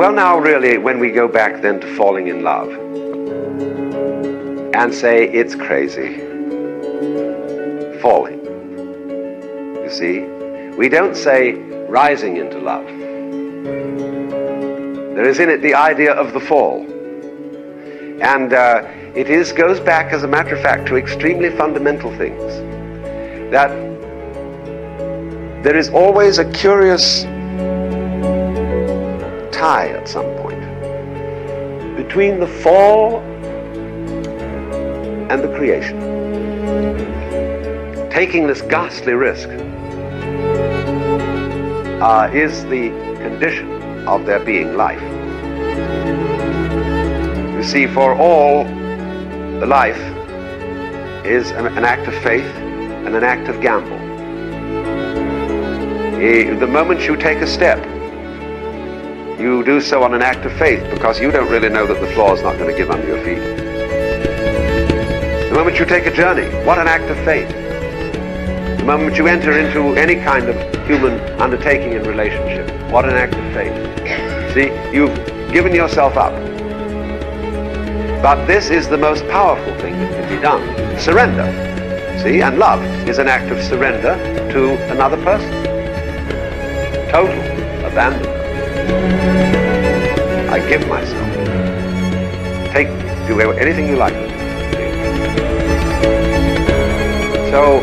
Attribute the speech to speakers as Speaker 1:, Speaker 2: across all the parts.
Speaker 1: Well, now really, when we go back then to falling in love and say it's crazy, falling, you see, we don't say rising into love. There is in it the idea of the fall. And goes back, as a matter of fact, to extremely fundamental things. That there is always a curious tie at some point between the fall and the creation. Taking this ghastly risk is the condition of there being life. You see, for all, the life is an act of faith and an act of gamble. The moment you take a step, you do so on an act of faith because you don't really know that the floor is not going to give under your feet. The moment you take a journey, what an act of faith. The moment you enter into any kind of human undertaking and relationship, what an act of faith. See, you've given yourself up. But this is the most powerful thing that can be done. Surrender. See, and love is an act of surrender to another person. Total abandonment. I give myself. Do anything you like. So,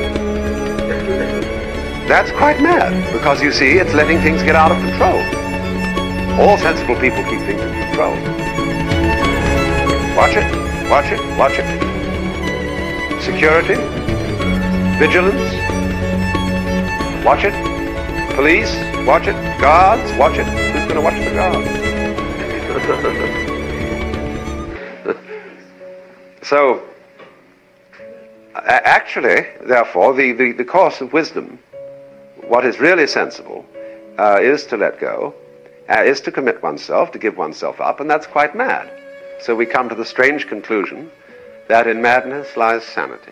Speaker 1: that's quite mad, because you see, it's letting things get out of control. All sensible people keep things in control. Watch it, watch it, watch it. Security, vigilance, watch it. Police, watch it. Guards, watch it. Who's going to watch the guards? So, actually, therefore, the course of wisdom, what is really sensible, is to let go, is to commit oneself, to give oneself up, and that's quite mad. So we come to the strange conclusion that in madness lies sanity.